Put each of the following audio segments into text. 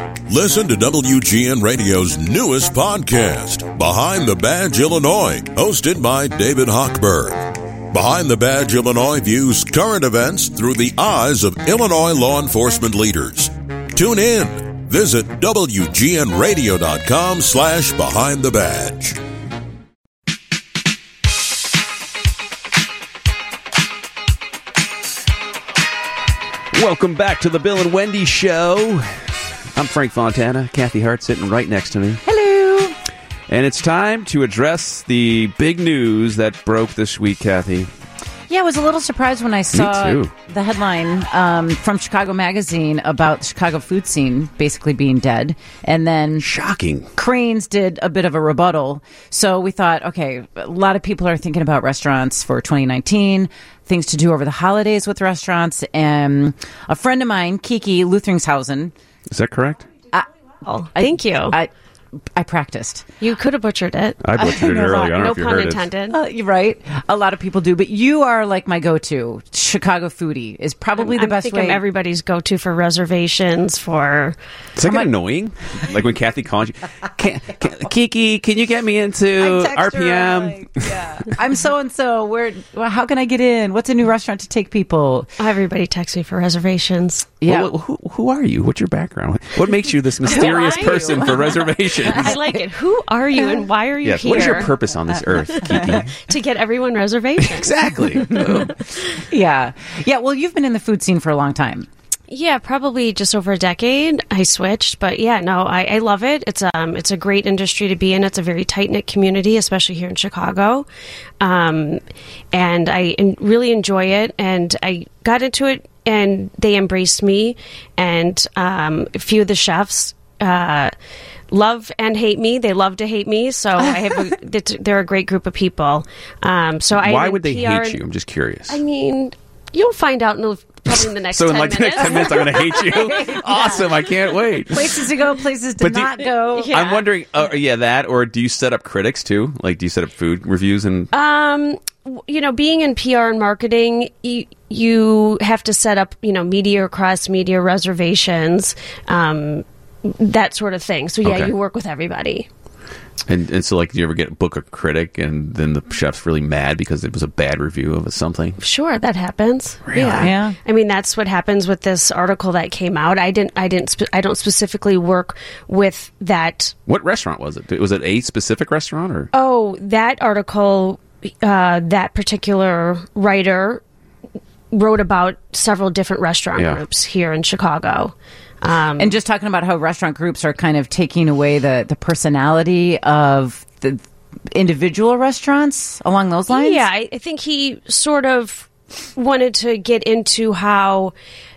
Listen to WGN Radio's newest podcast, Behind the Badge Illinois, hosted by David Hochberg. Behind the Badge Illinois views current events through the eyes of Illinois law enforcement leaders. Tune in. Visit WGNRadio.com/Behind the Badge. Welcome back to the Bill and Wendy Show. I'm Frank Fontana. Kathy Hart sitting right next to me. Hello. And it's time to address the big news that broke this week, Kathy. Yeah, I was a little surprised when I saw the headline from Chicago Magazine about the Chicago food scene basically being dead. And then shocking. Crain's did a bit of a rebuttal. So we thought, okay, a lot of people are thinking about restaurants for 2019, things to do over the holidays with restaurants. And a friend of mine, Kiki Luthringshausen. Is that correct? Thank you. I practiced. You could have butchered it. I butchered it earlier. I don't know if you heard it. No pun intended. You're right. A lot of people do, but you are like my go-to. Chicago foodie is probably the best way. I'm everybody's go-to for reservations for... Is that annoying? Like when Kathy calls you, Kiki, can you get me into RPM? I'm so-and-so. How can I get in? What's a new restaurant to take people? Everybody texts me for reservations. Yeah. Well, who are you? What's your background? What makes you this mysterious person for reservations? I like it. Who are you and why are you here? What is your purpose on this earth, Kiki? To get everyone reservations. Exactly. Yeah. Well, you've been in the food scene for a long time. Yeah, probably just over a decade. I switched, but yeah, no, I love it. It's a great industry to be in. It's a very tight-knit community, especially here in Chicago. And I really enjoy it. And I got into it and they embraced me. And a few of the chefs love and hate me. They love to hate me. So they're a great group of people. Why would they hate you? I'm just curious. I mean, you'll find out probably in the next 10 minutes. So in the next 10 minutes, I'm going to hate you? Awesome. I can't wait. Places to go, places to not go. Yeah. I'm wondering, that, or do you set up critics too? Like, do you set up food reviews? And being in PR and marketing, you have to set up, media requests, media reservations, that sort of thing. So, you work with everybody. And so, do you ever book a critic and then the chef's really mad because it was a bad review of something? Sure, that happens. Really? Yeah. I mean, that's what happens with this article that came out. I don't specifically work with that. What restaurant was it? Was it a specific restaurant or? Oh, that article, that particular writer wrote about several different restaurant groups here in Chicago. And just talking about how restaurant groups are kind of taking away the personality of the individual restaurants along those lines? Yeah, I think he sort of wanted to get into how,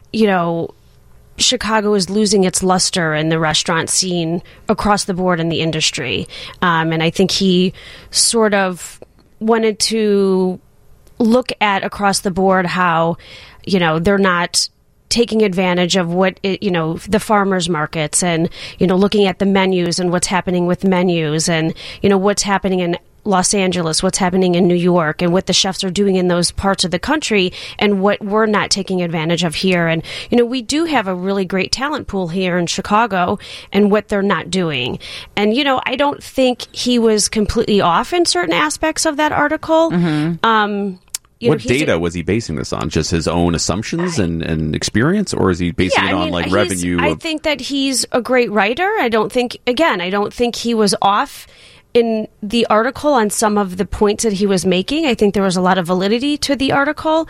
Chicago is losing its luster in the restaurant scene across the board in the industry. And I think he sort of wanted to look at across the board how, they're not taking advantage of what the farmers markets and looking at the menus and what's happening with menus and what's happening in Los Angeles, what's happening in New York, and what the chefs are doing in those parts of the country and what we're not taking advantage of here. And we do have a really great talent pool here in Chicago and what they're not doing. And I don't think he was completely off in certain aspects of that article. Mm-hmm. What data was he basing this on? Just his own assumptions and experience? Or is he basing it on revenue? I think that he's a great writer. I don't think he was off in the article on some of the points that he was making. I think there was a lot of validity to the article.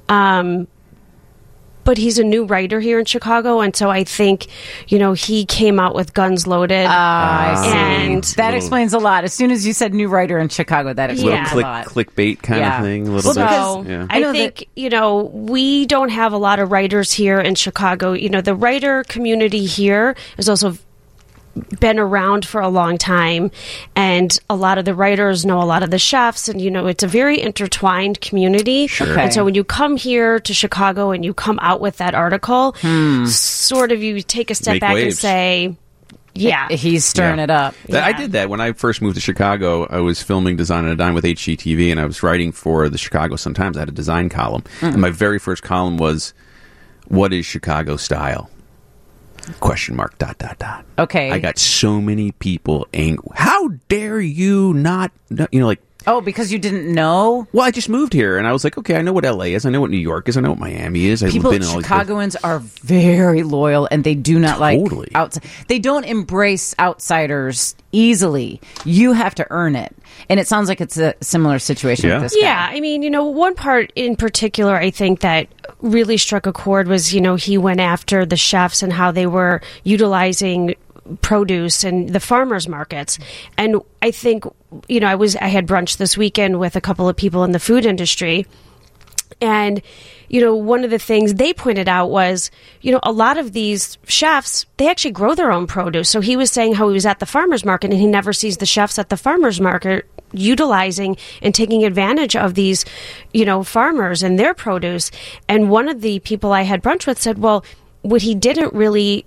But he's a new writer here in Chicago, and so I think, he came out with guns loaded. I see. And that explains a lot. As soon as you said new writer in Chicago, that explains a lot. Clickbait kind of thing, a little bit. I think, we don't have a lot of writers here in Chicago. The writer community here is also been around for a long time, and a lot of the writers know a lot of the chefs, and it's a very intertwined community. Sure. And so when you come here to Chicago and you come out with that article, sort of you take a step back and say, he's stirring it up. I did that when I first moved to Chicago. I was filming Design and a Dime with HGTV, and I was writing for the Chicago Sun-Times. I had a design column, and my very first column was, "What is Chicago style?" Question mark, ... Okay. I got so many people angry. How dare you not, like, Oh, because you didn't know? well, I just moved here, and I was like, okay, I know what LA is. I know what New York is. I know what Miami is. People, been in all these places. Chicagoans are very loyal, and they do not Totally. like outside. They don't embrace outsiders easily. You have to earn it. And it sounds like it's a similar situation Yeah. with this guy. Yeah, I mean, one part in particular I think that really struck a chord was, he went after the chefs and how they were utilizing produce and the farmers markets. And I think, I had brunch this weekend with a couple of people in the food industry. And, one of the things they pointed out was, a lot of these chefs, they actually grow their own produce. So he was saying how he was at the farmer's market and he never sees the chefs at the farmer's market utilizing and taking advantage of these, farmers and their produce. And one of the people I had brunch with said, well, what he didn't really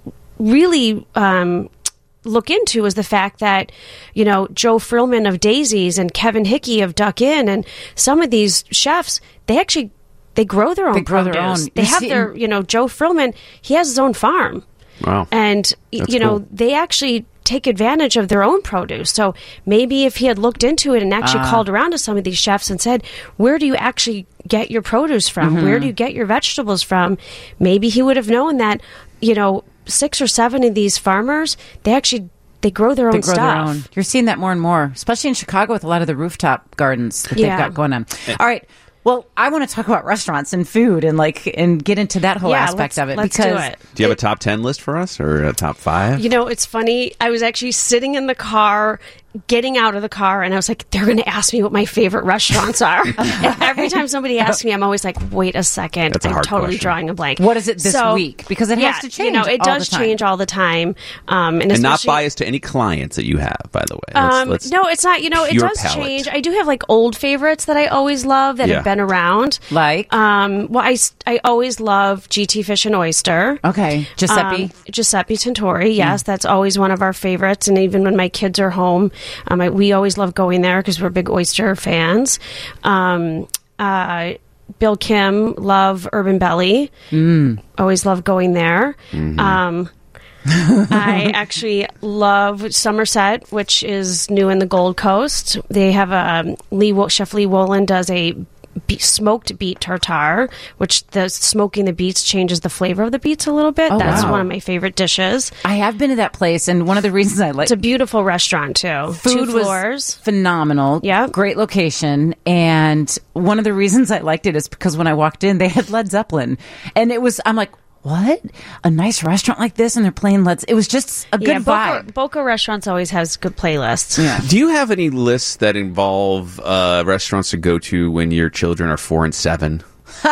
look into is the fact that, Joe Frillman of Daisies and Kevin Hickey of Duck Inn and some of these chefs, they grow their own produce. They have their, Joe Frillman, he has his own farm. Wow. And, That's cool. they actually take advantage of their own produce. So maybe if he had looked into it and actually called around to some of these chefs and said, where do you actually get your produce from? Where do you get your vegetables from? Maybe he would have known that, 6 or 7 of these farmers, they grow their own stuff. You're seeing that more and more, especially in Chicago with a lot of the rooftop gardens that they've got going on. All right. Well, I want to talk about restaurants and food and get into that whole aspect of it. Let's because do it. Do you have a top 10 list for us or a top 5? It's funny. I was actually sitting in the car, getting out of the car, and I was like, they're going to ask me what my favorite restaurants are. And every time somebody asks me, I'm always like, wait a second. That's a I'm hard totally question. drawing a blank. What is it this week? Because it has to change. It all does the time. change all the time. And And not especially- biased to any clients that you have, by the way. Let's no, it's not. It pure does palate. change. I do have old favorites that I always love that have been around. Like? I always love GT Fish and Oyster. Okay. Giuseppe? Giuseppe Tintori, yes, that's always one of our favorites. And even when my kids are home, we always love going there because we're big oyster fans. Bill Kim, love Urban Belly. Always love going there. I actually love Somerset, which is new in the Gold Coast. They have Chef Lee Wolin does a smoked beet tartare, which the smoking the beets changes the flavor of the beets a little bit. Oh, That's wow. one of my favorite dishes. I have been to that place, and one of the reasons I like It's a beautiful restaurant too. food 2 floors. was phenomenal. Yeah. Great location. And one of the reasons I liked it is because when I walked in, they had Led Zeppelin. And I'm like, what? A nice restaurant like this, and they're playing it was just a good vibe. Boca Restaurants always has good playlists. Yeah. Do you have any lists that involve restaurants to go to when your children are 4 and 7?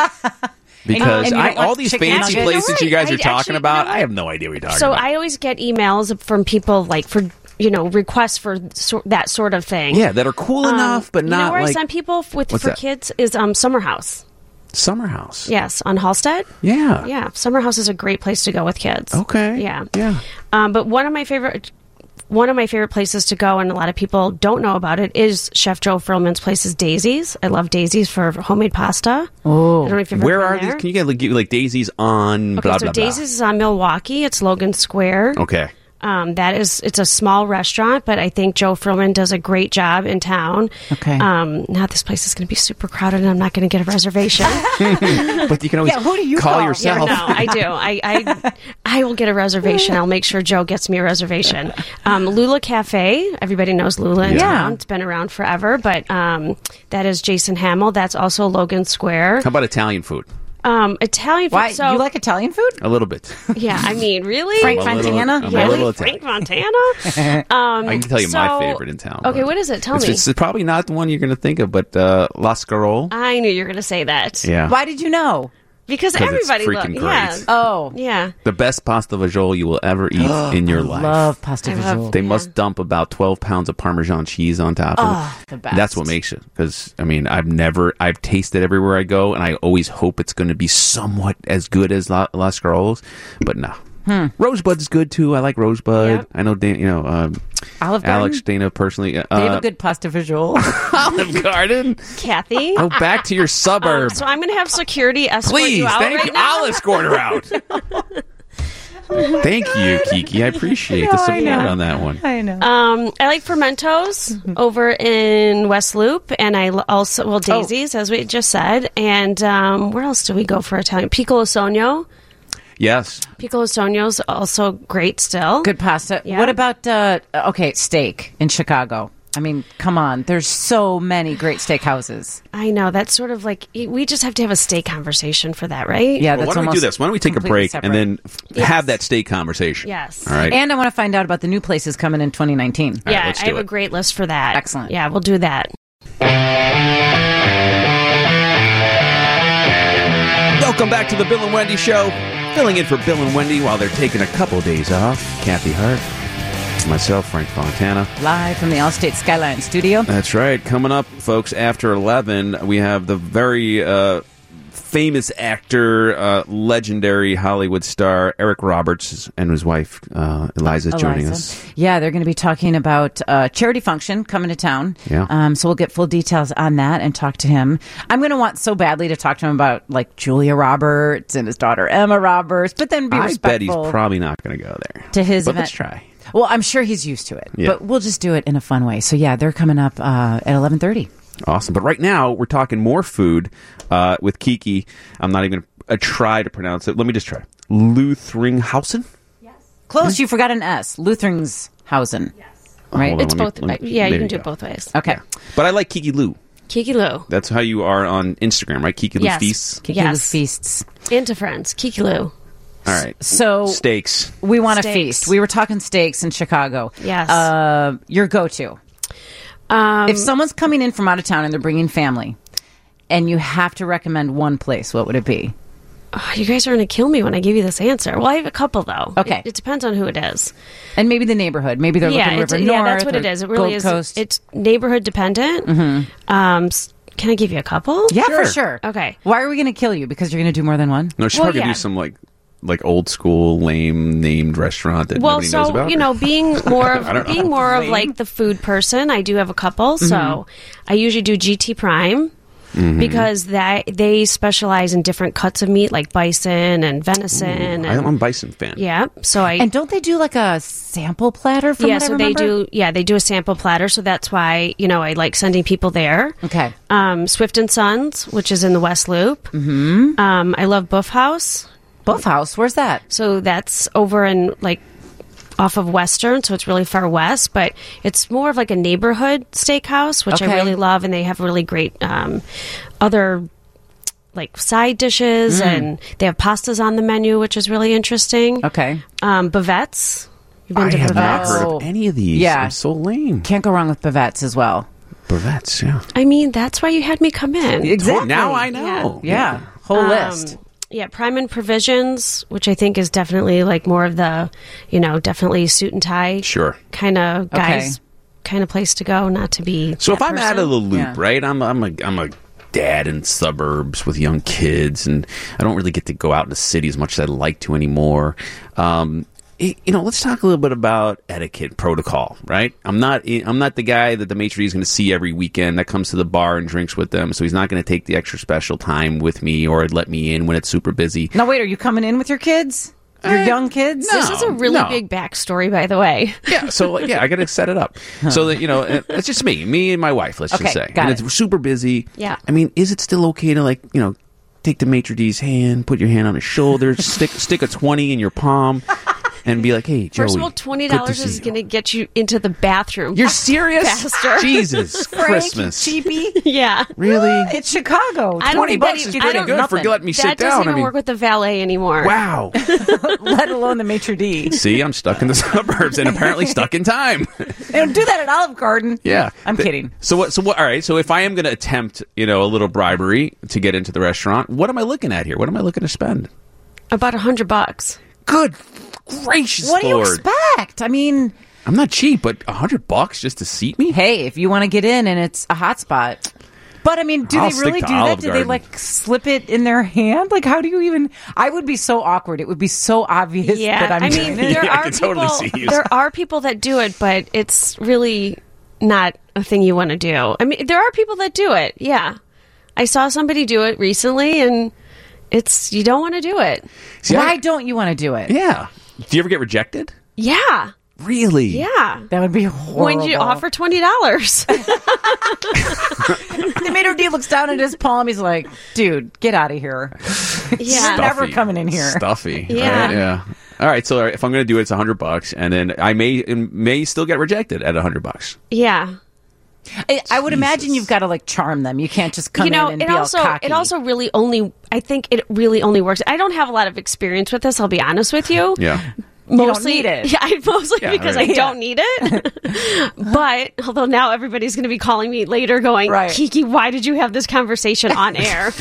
Because And you don't all like these chicken fancy nuggets? places You're you guys right. are talking Actually, about, you know I have no idea what you're talking So about. I always get emails from people for requests for that sort of thing. Yeah, that are cool enough, but you not know where I like send people for that? kids is Summer House. Summer House. Yes, on Halstead. Yeah. Yeah, Summer House is a great place to go with kids. Okay. Yeah. Yeah. But one of my favorite places to go, and a lot of people don't know about it, is Chef Joe Frillman's place is Daisy's. I love Daisy's for homemade pasta. Oh. I don't know if you've ever Where been are there. these? Can you get like Daisy's on Okay, blah, so blah, blah? Daisy's is on Milwaukee. It's Logan Square. Okay. It's a small restaurant, but I think Joe Frillman does a great job in town. Okay. Now this place is going to be super crowded, and I'm not going to get a reservation. But you can always who do you call call? yourself. No, I do. I will get a reservation. I'll make sure Joe gets me a reservation. Lula Cafe. Everybody knows Lula in town. It's been around forever, but that is Jason Hamill. That's also Logan Square. How about Italian food? Italian food. Why? So, You like Italian food? A little bit. yeah, I mean, really? Frank I'm a little- Fontana? I'm a Really? little Frank Italian. Fontana? I can tell you my so- favorite in town. Okay, but what is it? Tell me. It's probably not the one you're going to think of, but La Scarole. I knew you were going to say that. Yeah. Why did you know? Because 'Cause it's everybody freaking great. Yeah. Oh. Yeah. The best pasta fagioli you will ever eat in your life. Love pasta I love- visual. They must dump about 12 pounds of Parmesan cheese on top of it. the best. That's what makes it. Because, I mean, I've tasted everywhere I go, and I always hope it's going to be somewhat as good as La Scarole's, but no. Rosebud's good, too. I like Rosebud. Yep. I know, Olive Garden? Alex, Dana, personally. They have a good pasta visual. Olive Garden. Kathy. Go back to your suburb. So I'm going to have security escort Please, you out thank right you. now. I'll escort her out. Thank you, Kiki. I appreciate the support on that one. I know. I like Fermentos over in West Loop, and I also Daisy's, as we just said. And where else do we go for Italian? Piccolo Sogno. Yes. Piccolo Sogno's also great still. Good pasta. Yeah. What about steak in Chicago? I mean, come on. There's so many great steakhouses. I know. That's sort of like, we just have to have a steak conversation for that, right? Yeah, Well, that's why don't we do this? Why don't we take a break and then have that steak conversation? Yes. All right. And I want to find out about the new places coming in 2019. All right, Yeah, let's I do have a it. great list for that. Excellent. Yeah, we'll do that. Welcome back to the Bill and Wendy Show. Filling in for Bill and Wendy while they're taking a couple days off. Kathy Hart, myself, Frank Fontana. Live from the Allstate Skyline Studio. That's right. Coming up, folks, after 11, we have the very famous actor, legendary Hollywood star, Eric Roberts, and his wife, Eliza, joining us. Yeah, they're going to be talking about a charity function coming to town. Yeah. So we'll get full details on that and talk to him. I'm going to want so badly to talk to him about, like, Julia Roberts and his daughter Emma Roberts, but then be I respectful bet he's probably not going to go there. to his But event. let's try. Well, I'm sure he's used to it, Yeah. but we'll just do it in a fun way. So, yeah, they're coming up at 11:30. Awesome. But right now, we're talking more food with Kiki. I'm not even going to try to pronounce it. Let me just try. Luthringhausen? Close, you forgot an S. Lutherngshausen. Right? Hold on, It's let me- both. Yeah, you there can do go. it both ways. Okay. But I like Kiki Lou. Kiki Lou. That's how you are on Instagram, right? Kiki Lou Yes. Feasts. Kiki Yes. Lou's Feasts. Into friends. Kiki Lou. All right. So Steaks. we want to Steaks. feast. We were talking steaks in Chicago. Yes. Your go-to. If someone's coming in from out of town and they're bringing family, and you have to recommend one place, what would it be? Oh, you guys are going to kill me when I give you this answer. Well, I have a couple, though. Okay. It depends on who it is. And maybe the neighborhood. Maybe they're looking River North. Yeah, that's what or it is. It really Gold is. Coast. It's neighborhood dependent. Can I give you a couple? Yeah, Sure. for sure. Okay. Why are we going to kill you? Because you're going to do more than one? No, she's Well, probably going yeah. to do some like old school lame named restaurant that Well, nobody knows so about. being more I don't of know. being more of like the food person, I do have a couple. So I usually do GT Prime because they specialize in different cuts of meat, like bison and venison. I'm And a bison fan. yeah, so I And don't they do like a sample platter from yeah, what I so they remember? do. Yeah, they do a sample platter. So that's why I like sending people there. Okay. Swift and Sons, which is in the West Loop. Mm-hmm. I love Buff House. Buff House, where's that? So that's over in like off of Western, so it's really far west, but it's more of like a neighborhood steakhouse, which Okay. I really love, and they have really great other like side dishes, and they have pastas on the menu, which is really interesting. Okay. Bavette's. You've been I to have not Bavette's? heard Oh. of any of these. Yeah. I'm so lame. Can't go wrong with Bavette's as well. Bavette's, yeah. I mean, that's why you had me come in. Exactly. Now I know. Yeah. Whole list. Yeah, Prime and Provisions, which I think is definitely like more of the, definitely suit and tie Sure. kind of guys, Okay. kind of place to go, not to be. So if that I'm out of the loop, Yeah. right? I'm a dad in suburbs with young kids, and I don't really get to go out in the city as much as I'd like to anymore. Let's talk a little bit about etiquette protocol, right? I'm not the guy that the maitre d' is going to see every weekend that comes to the bar and drinks with them, so he's not going to take the extra special time with me or let me in when it's super busy. Now, wait, are you coming in with your kids? Your young kids? no. This is a really No. big backstory, by the way. Yeah, so I got to set it up so that it's just me and my wife. Let's Okay, just say, got and it. it's super busy. Yeah. I mean, is it still okay to take the maitre d's hand, put your hand on his shoulder, stick a 20 in your palm, and be like, "Hey, Joey." First of all, $20 is going to get you into the bathroom. You're serious? Faster. Jesus Christmas! Cheapy. yeah. Really? It's Chicago. I don't 20 think bucks that is even- pretty I don't- good for nothing. letting me That sit doesn't down. even I mean, work with the valet anymore. wow. Let alone the maitre d'. See, I'm stuck in the suburbs and apparently stuck in time. They don't do that at Olive Garden. Yeah, I'm kidding. So what? All right. So if I am going to attempt, a little bribery to get into the restaurant, what am I looking at here? What am I looking to spend? About $100. Good gracious What do you Lord! expect? I mean, I'm not cheap, but $100 just to seat me? hey, if you want to get in and it's a hot spot. But I mean, do I'll they stick really to do that? Olive Do they Garden. like slip it in their hand? Like, how do you even? I would be so awkward. It would be so obvious Yeah, that I'm I doing mean, it. there Yeah, I are can people. totally see you. There are people that do it, but it's really not a thing you want to do. I mean, there are people that do it. Yeah, I saw somebody do it recently, and you don't want to do it. See, Why don't you want to do it? Yeah. Do you ever get rejected? Yeah. Really? Yeah. That would be horrible. When you offer $20. The maitre d' looks down at his palm. He's like, dude, get out of here. Yeah. You're never coming in here. Stuffy. Yeah. Right? Yeah. All right. So if I'm going to do it, it's $100, and then I may still get rejected at $100. Yeah. I would imagine you've got to like charm them. You can't just come in and be all cocky. It also really only, I think it really only works. I don't have a lot of experience with this, I'll be honest with you. Yeah. Mostly, you don't need it. Yeah, mostly because right. I don't need it. But although now everybody's going to be calling me later, going, Right. Kiki, why did you have this conversation on air?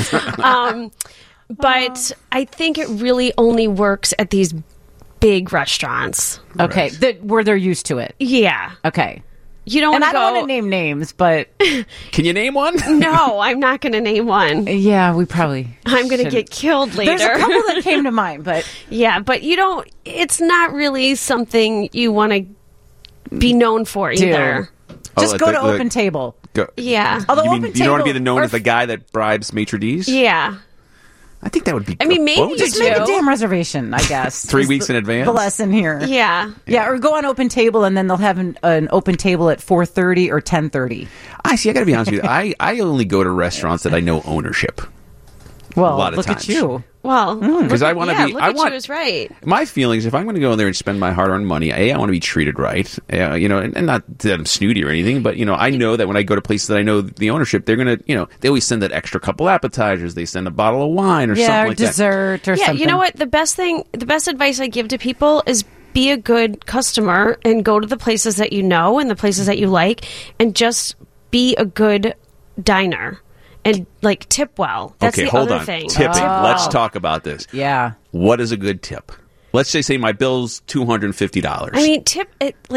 But I think it really only works at these big restaurants. Okay, where they're used to it. Yeah, Okay. you don't. And want I to don't want to name names, but Can you name one? No, I'm not going to name one. yeah, we probably. I'm going to shouldn't. get killed later. There's a couple that came to mind, but Yeah, but you don't. It's not really something you want to be known for either. just go to Open Table. Go. Yeah. Although You mean Open you don't want to Table be known or as the guy that bribes maitre d's? Yeah. I think that would be. I mean, maybe bonus. you Just make a do. damn reservation, I guess. 3 is weeks in advance? The lesson here. Yeah. Yeah, or go on Open Table and then they'll have an Open Table at 4:30 or 10:30. I see. I got to be honest with you. I only go to restaurants that I know ownership. Well, lot of look times. at you. Well, Because I want to be. Look I at want. you is right. My feelings, if I'm going to go in there and spend my hard-earned money, I want to be treated right. And not that I'm snooty or anything, but I know that when I go to places that I know the ownership, they're going to, they always send that extra couple appetizers. They send a bottle of wine or something Yeah, or like that. dessert or Yeah, something. you know what? The best advice I give to people is be a good customer and go to the places that you know and the places that you like, and just be a good diner and like tip well. That's Okay, the hold other on. thing. Tipping. Oh. Let's talk about this. Yeah. What is a good tip? Let's say my bill's $250. I mean, tip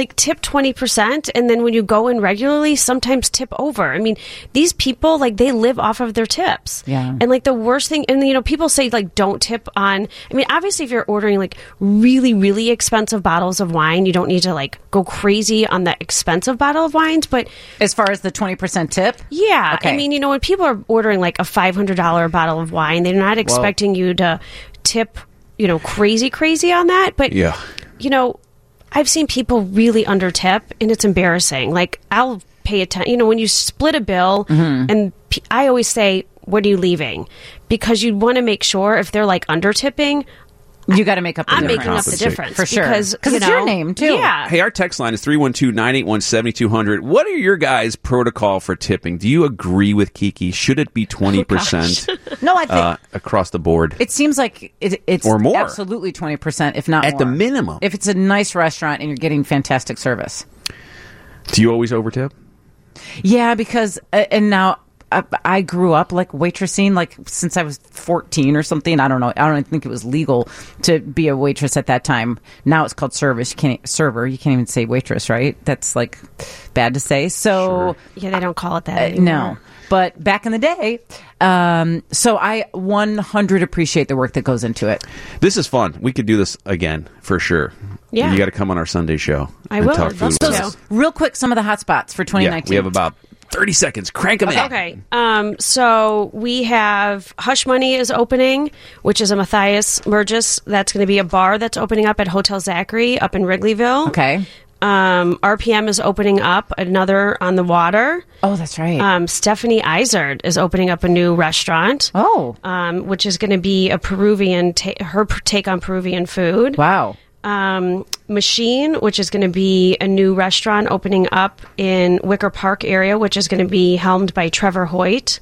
20%, and then when you go in regularly, sometimes tip over. I mean, these people they live off of their tips. Yeah. And the worst thing, and people say don't tip on. I mean, obviously, if you're ordering really, really expensive bottles of wine, you don't need to go crazy on the expensive bottle of wines. But As far as the 20% tip? yeah, Okay. I mean, when people are ordering a $500 bottle of wine, they're not expecting you to tip. Crazy on that. But, Yeah. I've seen people really under tip, and it's embarrassing. I'll pay attention. When you split a bill, and I always say, what are you leaving? Because you want to make sure if they're under tipping, You got to make up the I'm difference. making up the Compensate. difference. For sure. Because it's your name, too. Yeah. Hey, our text line is 312-981-7200. What are your guys' protocol for tipping? Do you agree with Kiki? Should it be 20% No, I think across the board? it seems like it's Or more. absolutely 20%, if not At more. the minimum. If it's a nice restaurant and you're getting fantastic service. Do you always overtip? Yeah, because, and now I grew up waitressing, since I was 14 or something. I don't know. I don't think it was legal to be a waitress at that time. Now it's called server. You can't even say waitress, right? That's bad to say. So Yeah, they don't call it that anymore. no. But back in the day, so I 100 appreciate the work that goes into it. This is fun. We could do this again, for sure. Yeah. You got to come on our Sunday show. I and will. talk I'd love food to. with So us. real quick, some of the hot spots for 2019. Yeah, we have about 30 seconds. Crank them in. Okay. So we have Hush Money is opening, which is a Matthias Mergis. That's going to be a bar that's opening up at Hotel Zachary up in Wrigleyville. Okay. RPM is opening up another on the water. Oh, that's right. Stephanie Izard is opening up a new restaurant. Oh. Which is going to be a Peruvian, her take on Peruvian food. Wow. Machine, which is going to be a new restaurant opening up in Wicker Park area, which is going to be helmed by Trevor Hoyt.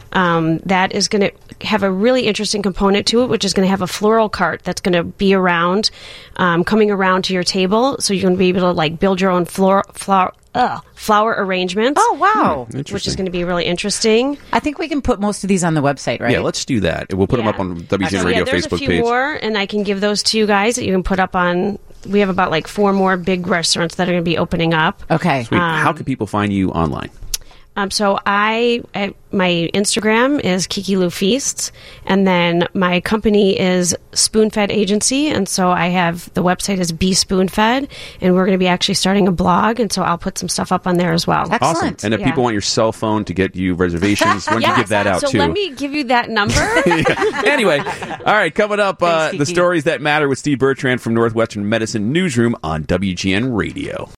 That is going to have a really interesting component to it, which is going to have a floral cart that's going to be around, coming around to your table. So you're going to be able to build your own flower arrangements. Oh, wow. Which is going to be really interesting. I think we can put most of these on the website, right? Yeah, let's do that. We'll put them up on WGN So, Radio there's Facebook a few page. more, and I can give those to you guys that you can put up on. We have about 4 more big restaurants that are going to be opening up. Okay. Sweet. How can people find you online? So my Instagram is Kiki Lou Feasts, and then my company is Spoonfed Agency, and so I have the website is Be Spoonfed, and we're going to be actually starting a blog, and so I'll put some stuff up on there as well. Awesome. And if people want your cell phone to get you reservations, why don't you give that out so too? let me give you that number. Anyway, all right, coming up, Thanks, the stories that matter with Steve Bertrand from Northwestern Medicine Newsroom on WGN Radio.